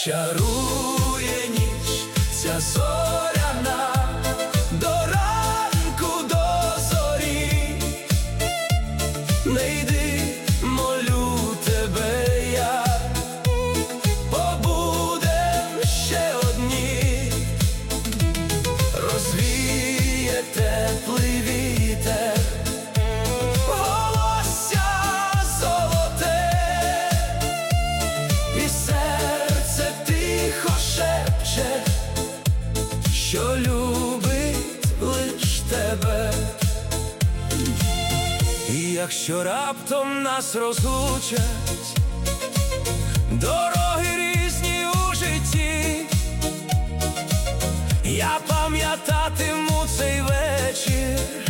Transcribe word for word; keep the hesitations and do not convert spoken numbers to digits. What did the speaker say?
Чарує ніч ця зоряна, до ранку, до зорі. Не йди, молю тебе я, побудем ще одні. Розвіє теплий вітер волосся золоте, і серце тихо шепче, що любить лиш тебе. І якщо раптом нас розлучать дороги різні у житті, я пам'ятатиму цей вечір